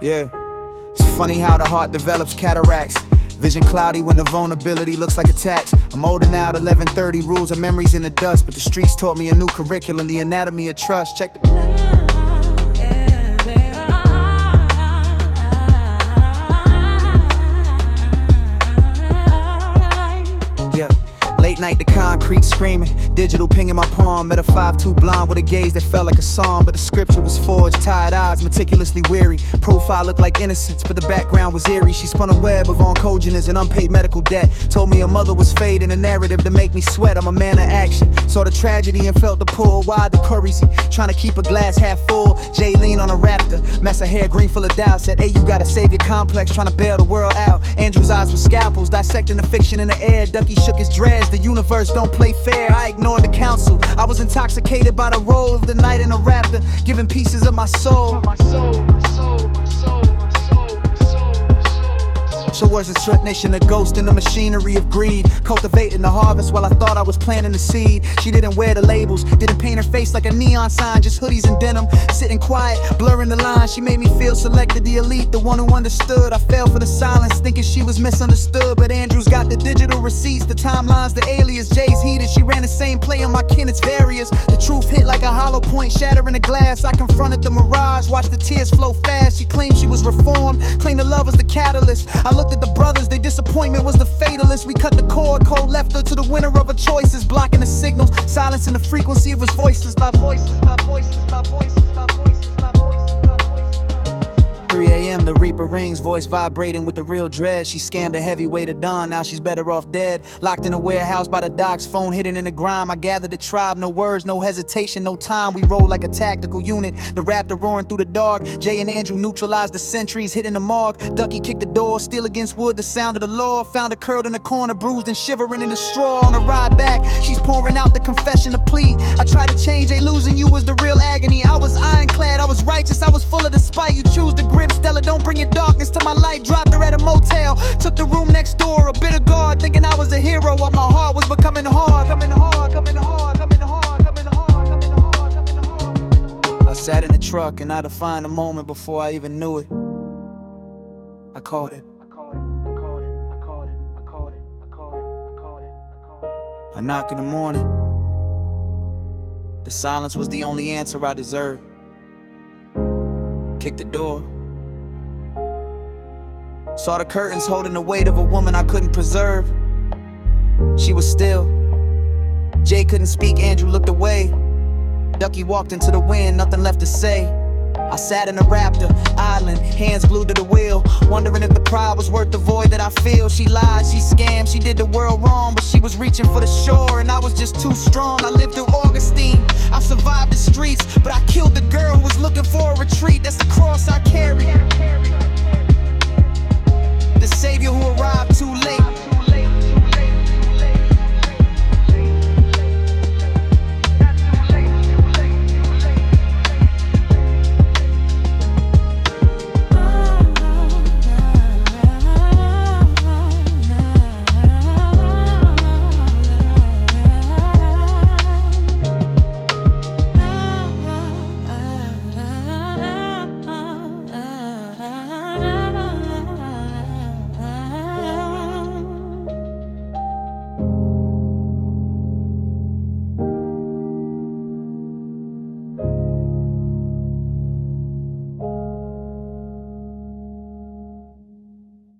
Yeah, it's funny how the heart develops cataracts. Vision cloudy when the vulnerability looks like a tax. I'm older now, 11:30, rules and memories in the dust. But the streets taught me a new curriculum, the anatomy of trust. Check the... Yeah. Late night, the concrete screaming, digital pinging my palm. Met a 5'2" blonde with a gaze that felt like a song, but the scripture was forged. Tired eyes, meticulously weary. Profile looked like innocence, but the background was eerie. She spun a web of oncogenies and unpaid medical debt. Told me her mother was fading a narrative to make me sweat. I'm a man of action, saw the tragedy and felt the pull. Wide the currency, trying to keep a glass half full. Jay lean on a raptor, mess her hair green full of doubt. Said, hey, you gotta save your complex, trying to bail the world out. Andrew's eyes were scalpels, dissecting the fiction in the air. Ducky shook his dreads. The universe don't play fair, I ignored the counsel. I was intoxicated by the role of the night in a raptor, giving pieces of my soul. So was a Strut Nation a ghost in the machinery of greed, cultivating the harvest while I thought I was planting the seed. She didn't wear the labels, didn't paint her face like a neon sign, just hoodies and denim, sitting quiet, blurring the lines. She made me feel selected, the elite, the one who understood. I fell for the silence, thinking she was misunderstood, but Andrew's got the digital receipts, the timelines, the alias. Jay's heated, she ran the same play on my kin, it's various. The truth hit like a hollow point, shattering the glass. I confronted the mirage, watched the tears flow fast. She claimed she was reformed, claimed the love was the catalyst. I looked at the brothers, their disappointment was the fatalist. We cut the cord, cold left her to the winner of her choices, blocking the signals, silencing the frequency of his voices. My voices, my voices, my voices, my voices, my voices, my voices. 3 a.m. the reaper rings, voice vibrating with the real dread. She scammed a heavyweight of dawn, now she's better off dead. Locked in a warehouse by the docks, phone hidden in the grime. I gathered the tribe, no words, no hesitation, no time. We roll like a tactical unit, the raptor roaring through the dark. Jay and Andrew neutralized the sentries, hitting the mark. Ducky kicked the door, steel against wood, the sound of the law. Found her curled in the corner, bruised and shivering in the straw. On the ride back, she's pouring out the confession of plea. I tried to change, losing you was the real agony. I was ironclad, I was righteous, I was full of the spite. You choose the grip, Stella, don't bring your darkness to my light. Dropped her at a motel, took the room next door, a bit of guard, thinking I was a hero while my heart was becoming hard. Coming hard, coming hard, coming hard, coming hard, coming hard, coming hard. I sat in the truck and I defined a moment before I even knew it. I called it. I knocked in the morning. The silence was the only answer I deserved. Kicked the door. Saw the curtains holding the weight of a woman I couldn't preserve. She was still. Jay couldn't speak, Andrew looked away. Ducky walked into the wind, nothing left to say. I sat in a raptor, island, hands glued to the wheel, wondering if the pride was worth the void that I feel. She lied, she scammed, she did the world wrong, but she was reaching for the shore, and I was just too strong. I lived through Augustine, I survived the streets, but